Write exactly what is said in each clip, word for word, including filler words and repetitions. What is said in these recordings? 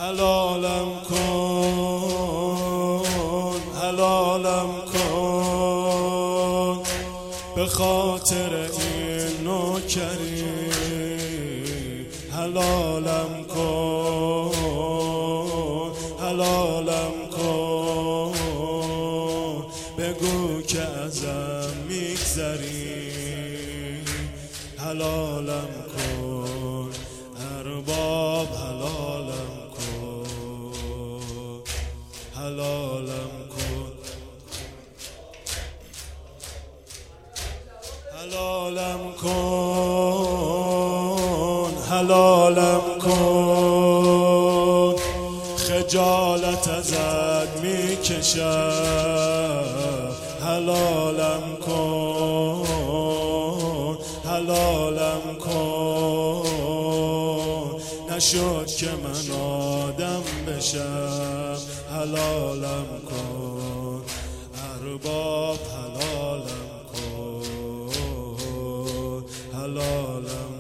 حلالم کن، حلالم کن، به خاطر این نوکری حلالم کن، حلالم کن، بگو که ازم میگذری حلالم کن، ارباب حلالم کن، حلالم کن، حلالم کن، حلالم کن، خجالت ازت میکشم حلالم کن، حلالم کن، نشد که من آدم بشم حلالم کن، ارباب حلالم کن، حلالم.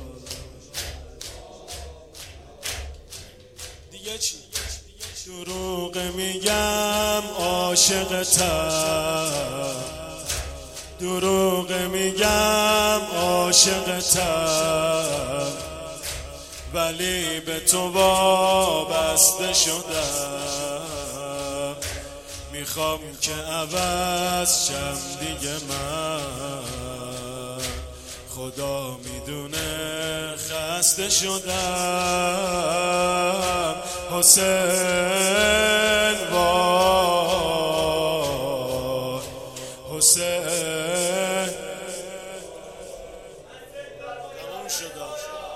دیگه چی؟ دروغ میگم عاشقتم، دروغ میگم عاشقتم، ولی به تو وابسته شدم، میخوام که عوض شم دیگه من، خدا میدونه خسته شدم حسین، وای حسین، تمام شدم.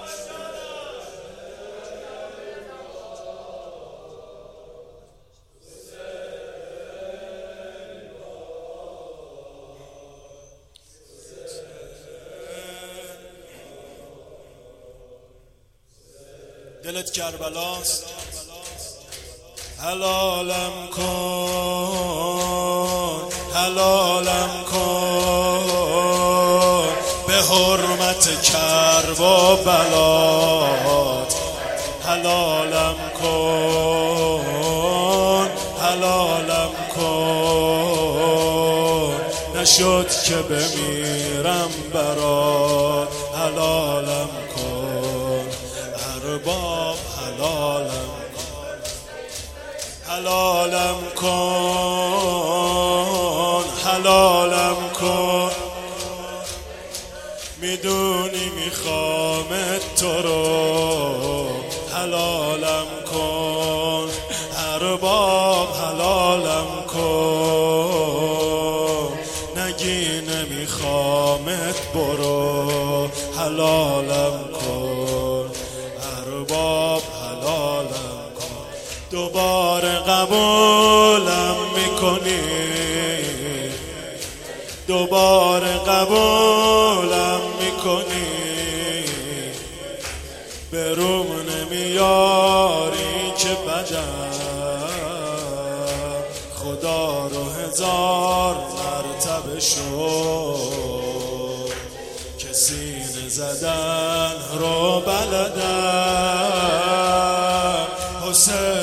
دلت کربلاست، حلالم کن، حلالم کن، به حرمت کرب و بلات حلالم کن، حلالم کن، نشد که بمیرم برات حلالم کن، ارباب حلالم کن، حلالم کن، حلالم کن، میدونی میخوامت تو رو حلالم کن، ارباب حلالم کن، نگی نمیخوامت برو حلالم کن، ارباب حلالم کن، دوباره قبولم میکنی، دوباره قبولم میکنی، به روم نمیاری که بدم، خدا رو هزار مرتبه شد که سینه زدن رو بلدم حسین.